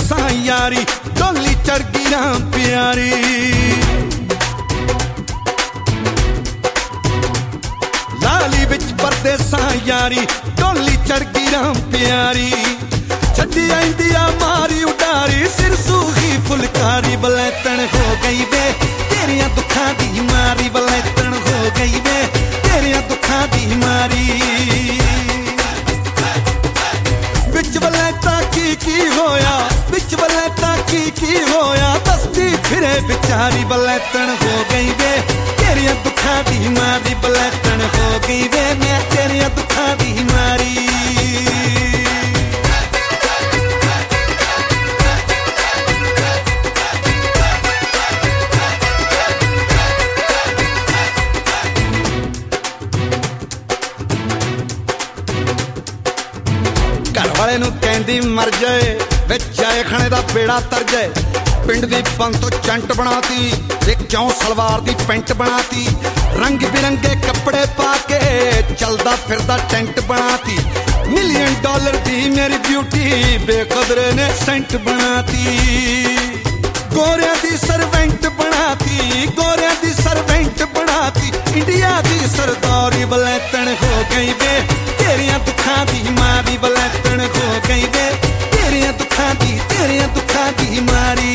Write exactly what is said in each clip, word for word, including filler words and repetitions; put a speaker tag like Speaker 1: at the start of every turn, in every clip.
Speaker 1: परदेसां यारी डोली चढ़ गई राम प्यारी लाली बिच परदेसां यारी डोली चढ़ गई राम प्यारी छड्डी आंदी आ मारी उडारी सिर सूही फुलकारी बलैतन हो गई वे तेरियां दुखां दी मारी बलैतन हो गई वे तेरियां दुखां दी मारी बिच वलैता की की होया बिच वलैता की की होया दसदी फिरे बिचारी बलैतन हो गई वे तेरियां दुखां दी मारी बलैतन हो गई वे मैं तेरियां दुखां दी मारी वाले नूं कहंदी मर जाए विच आए खाने दा बेड़ा तर जाए पिंड दी बंद तो चंट बनाती ते क्यों सलवार दी पेंट बनाती रंग बिरंगे कपड़े पा के चलदा फिरदा टेंट बनाती मिलियन डॉलर दी मेरी ब्यूटी बेकदरे ने सेंट बनाती गोरिया दी सर्वेंट बनाती गोरिया दी सर्वेंट बनाती इंडिया दी सरदारी बलैतन हो गई वे तेरियां दुखां दी मारी बलैतन हो गई वे तेरियां दुखां दी तेरियां दुखां दी मारी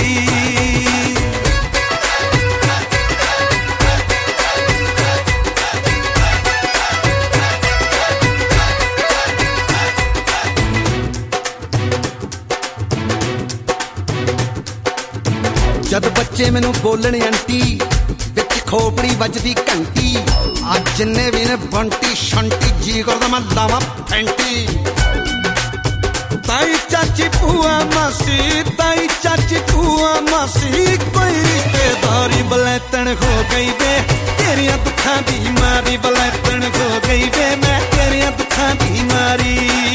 Speaker 1: जद बच्चे मैनू बोलने आंटी विच खोपड़ी वजदी घंटी अज जिन्ने भी ने बंटी शंटी जी करदा मैं लावां फैंटी ताई चाची भूआ मासी ताई चाची भूआ मासी कोई रिश्तेदारी बलैतन हो गई वे तेरियां दुखां दी मारी बलैतन हो गई वे मैं तेरियां दुखां दी मारी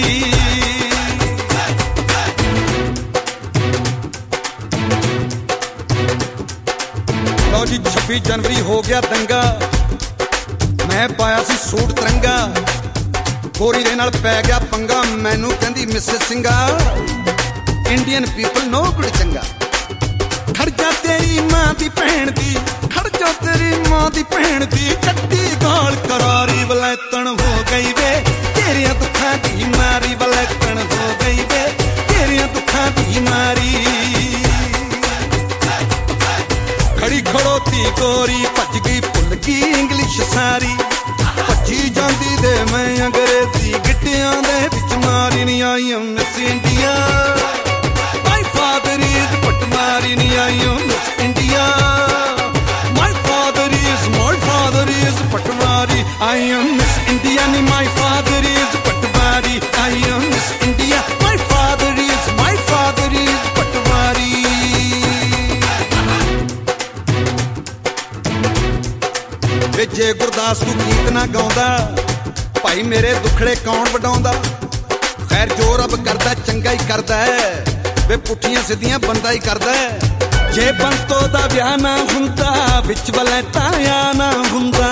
Speaker 1: जी छब्बी जनवरी हो गया दंगा मैं पाया सी सूट तिरंगा गोरी दे नाल पै गया पंगा मैनू कहंदी मिसेस सिंगा इंडियन पीपल नो गुड़ चंगा खड़ जा तेरी मां दी भैन दी खड़ जा तेरी मां दी भैन दी कट्टी गाल करारी बलैतन हो गई वे तेरियां दुखां दी मारी बलैतन हो गई वे तेरियां दुखां दी मारी खड़ी खड़ोती गोरी भज गई भुल गई इंग्लिश सारी भजी जांदी दे मैं अंग्रेजी गिट्टियां दे विच मारी नी I am Miss India my father is patwari नी I am Miss India my father is my father is patwari I am Miss India नी my father is patwari I am Miss India my father is my father is patwari जे गुरदास तू गीत ना गाउंदा भाई मेरे दुखड़े कौन वडाउंदा खैर जो रब करदा चंगा ही करदा है वे पुठियां सिद्धियां बंदा ही करदा है जे बंतो दा विआह ना हुंदा विच वलैता आ ना हुंदा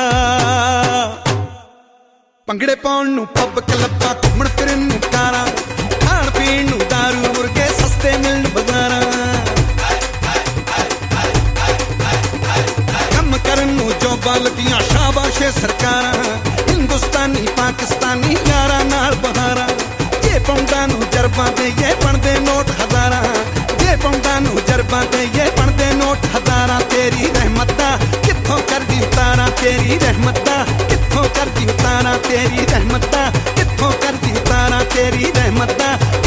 Speaker 1: पंगड़े पाउण नूं पब क्लब्बां घुम्मण फिरन नूं कारां खाण पीण नूं दारू मुर्गे सस्ते मिलण बाजारां बलदियां शाबाशे सरकारां हिंदुस्तानी पाकिस्तानी यारा नाल बहारा जे पौंदा नूं जरबां ते ये बनदे नोट हजारां जे पौंदा नूं जरबां ते ये बनदे नोट हजारां तेरी रहमत दा कित्थों करदी उतारा तेरी रहमत दा कित्थों करदी उतारा तेरी रहमत दा कित्थों करदी उतारा तेरी रहमत दा